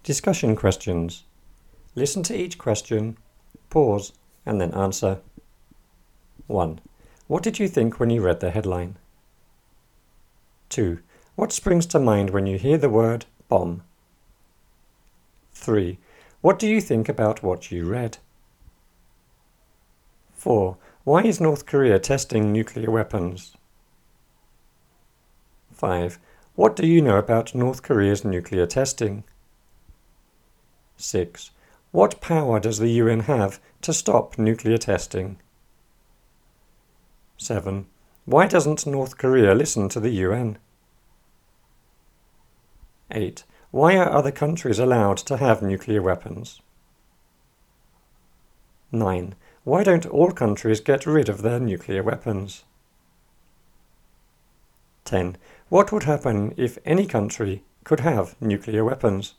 Discussion questions. Listen to each question, pause, and then answer. 1. What did you think when you read the headline? 2. What springs to mind when you hear the word bomb? 3. What do you think about what you read? 4. Why is North Korea testing nuclear weapons? 5. What do you know about North Korea's nuclear testing? 6. What power does the UN have to stop nuclear testing? 7. Why doesn't North Korea listen to the UN? 8. Why are other countries allowed to have nuclear weapons? 9. Why don't all countries get rid of their nuclear weapons? 10. What would happen if any country could have nuclear weapons?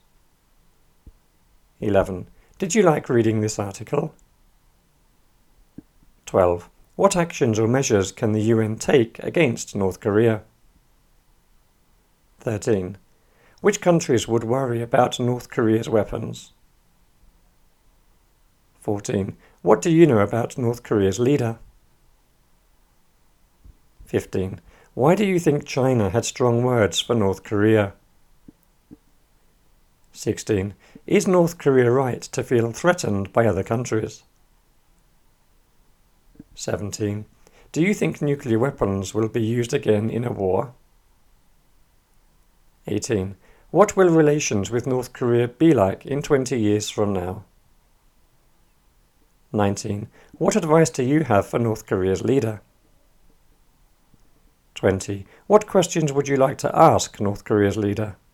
11. Did you like reading this article? 12. What actions or measures can the UN take against North Korea? 13. Which countries would worry about North Korea's weapons? 14. What do you know about North Korea's leader? 15. Why do you think China had strong words for North Korea? 16. Is North Korea right to feel threatened by other countries? 17. Do you think nuclear weapons will be used again in a war? 18. What will relations with North Korea be like in 20 years from now? 19. What advice do you have for North Korea's leader? 20. What questions would you like to ask North Korea's leader?